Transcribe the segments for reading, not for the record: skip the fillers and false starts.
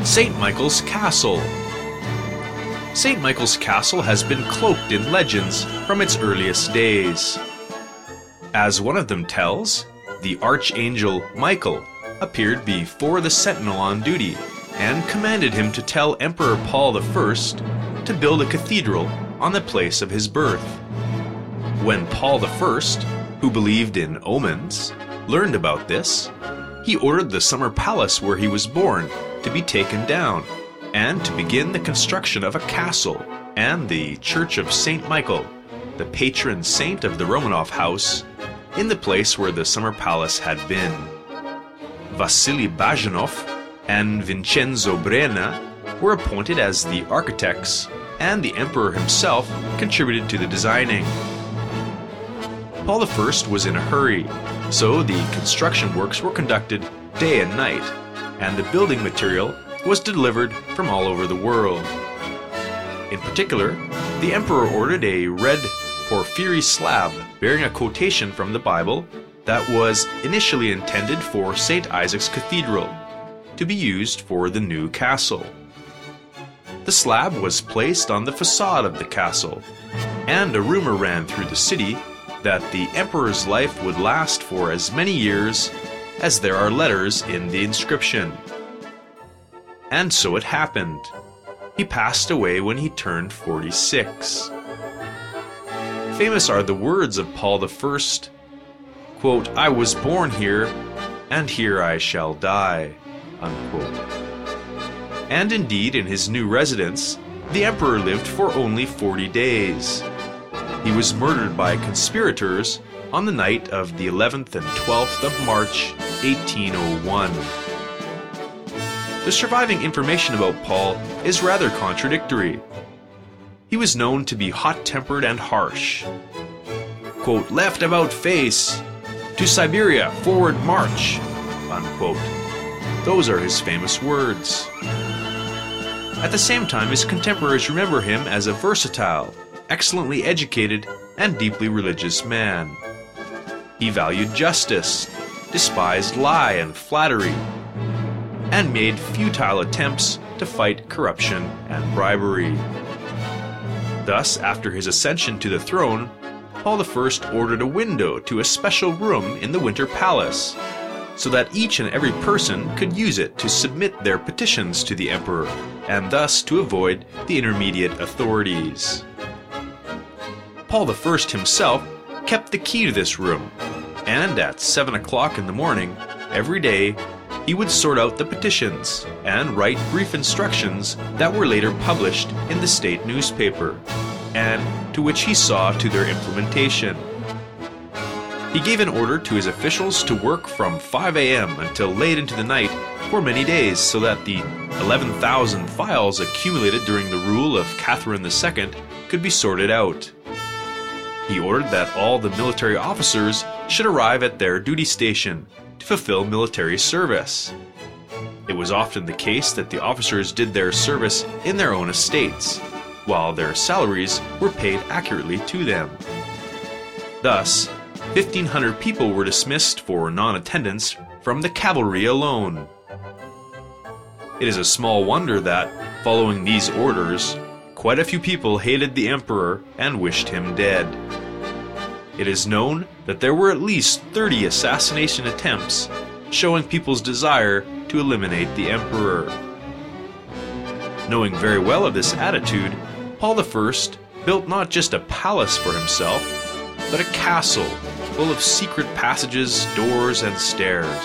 St. Michael's Castle. St. Michael's Castle has been cloaked in legends from its earliest days. As one of them tells, the Archangel Michael appeared before the sentinel on duty and commanded him to tell Emperor Paul I to build a cathedral on the place of his birth. When Paul I, who believed in omens, learned about this, he ordered the summer palace where he was born to be taken down, and to begin the construction of a castle and the Church of St. Michael, the patron saint of the Romanov house, in the place where the summer palace had been. Vasily Bazhanov and Vincenzo Brenna were appointed as the architects, and the emperor himself contributed to the designing. Paul I was in a hurry, so the construction works were conducted day and night, and the building material was delivered from all over the world. In particular, the emperor ordered a red porphyry slab bearing a quotation from the Bible that was initially intended for St. Isaac's Cathedral, to be used for the new castle. The slab was placed on the facade of the castle, and a rumor ran through the city that the emperor's life would last for as many years as there are letters in the inscription. And so it happened. He passed away when he turned 46. Famous are the words of Paul I, quote, "I was born here, and here I shall die," unquote. And indeed, in his new residence, the emperor lived for only 40 days. He was murdered by conspirators on the night of the 11th and 12th of March, 1801. The surviving information about Paul is rather contradictory. He was known to be hot-tempered and harsh. Quote, "Left about face, to Siberia, forward march," unquote. Those are his famous words. At the same time, his contemporaries remember him as a versatile, excellently educated, and deeply religious man. He valued justice, despised lie and flattery, and made futile attempts to fight corruption and bribery. Thus, after his ascension to the throne, Paul I ordered a window to a special room in the Winter Palace, so that each and every person could use it to submit their petitions to the emperor, and thus to avoid the intermediate authorities. Paul I himself kept the key to this room, and at 7 o'clock in the morning, every day, he would sort out the petitions and write brief instructions that were later published in the state newspaper, and to which he saw to their implementation. He gave an order to his officials to work from 5 a.m. until late into the night for many days, so that the 11,000 files accumulated during the rule of Catherine II could be sorted out. He ordered that all the military officers should arrive at their duty station to fulfill military service. It was often the case that the officers did their service in their own estates, while their salaries were paid accurately to them. Thus, 1,500 people were dismissed for non-attendance from the cavalry alone. It is a small wonder that, following these orders, quite a few people hated the emperor and wished him dead. It is known that there were at least 30 assassination attempts, showing people's desire to eliminate the emperor. Knowing very well of this attitude, Paul I built not just a palace for himself, but a castle full of secret passages, doors, and stairs.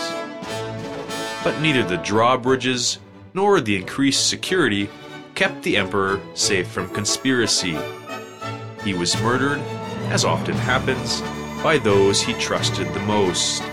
But neither the drawbridges nor the increased security kept the emperor safe from conspiracy. He was murdered, as often happens, by those he trusted the most.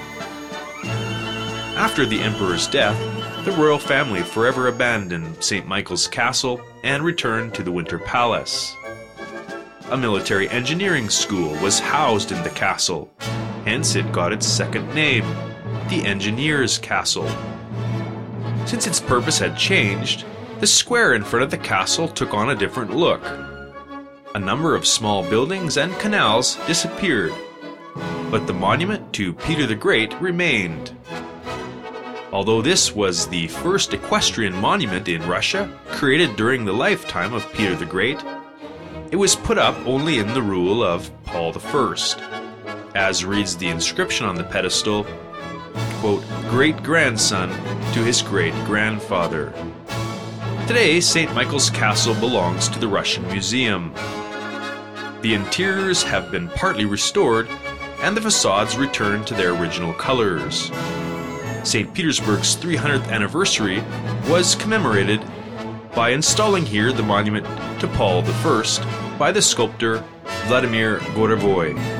After the emperor's death, the royal family forever abandoned St. Michael's Castle and returned to the Winter Palace. A military engineering school was housed in the castle, hence it got its second name, the Engineers' Castle. Since its purpose had changed, the square in front of the castle took on a different look. A number of small buildings and canals disappeared, but the monument to Peter the Great remained. Although this was the first equestrian monument in Russia created during the lifetime of Peter the Great, it was put up only in the rule of Paul I, as reads the inscription on the pedestal, quote, "great-grandson to his great-grandfather." Today, St. Michael's Castle belongs to the Russian Museum. The interiors have been partly restored and the facades returned to their original colors. St. Petersburg's 300th anniversary was commemorated by installing here the monument to Paul I by the sculptor Vladimir Gorovoy.